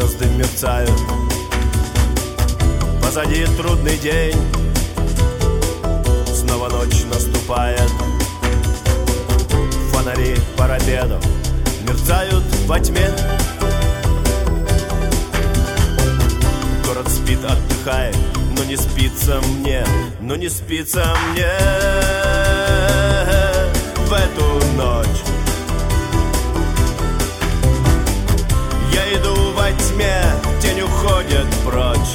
звезды мерцают. Позади трудный день, снова ночь наступает. Фонари парапетов мерцают во тьме. Город спит, отдыхает, но не спится мне, но не спится мне в эту ночь. Я иду во тьме, тень уходит прочь.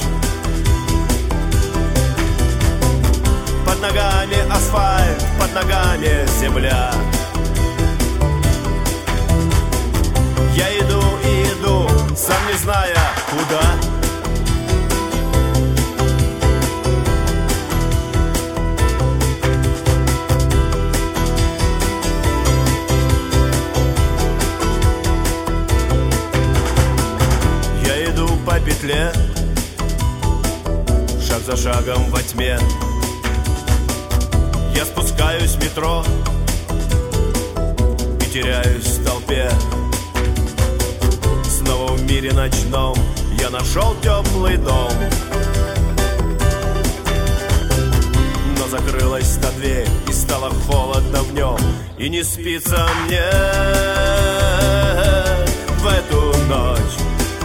Под ногами асфальт, под ногами земля. Я иду и иду, сам не зная куда. Я иду по петле, шаг за шагом во тьме. Я спускаюсь в метро и теряюсь в толпе. Снова в мире ночном я нашел теплый дом. Но закрылась та дверь и стало холодно в нем. И не спится мне в эту ночь.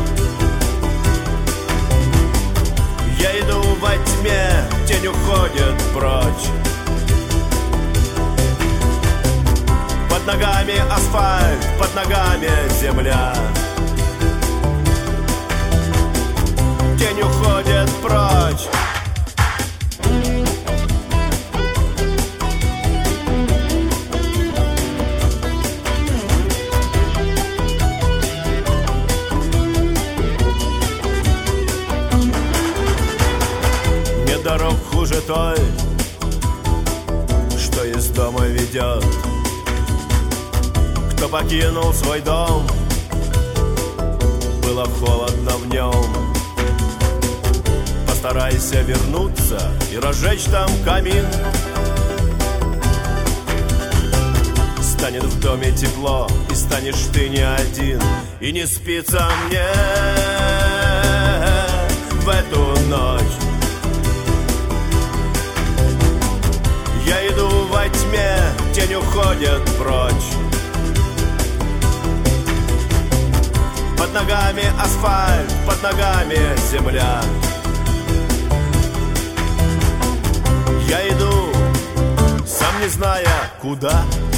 Я иду во тьме, тень уходит прочь. Под ногами асфальт, под ногами земля. Тень уходит прочь. Нет дорог хуже той, что из дома ведет. Кто покинул свой дом, было холодно в нем. Постарайся вернуться и разжечь там камин. Станет в доме тепло, и станешь ты не один. И не спится мне в эту ночь. Я иду во тьме, тень уходит прочь. Под ногами асфальт, под ногами земля. Я иду, сам не зная куда.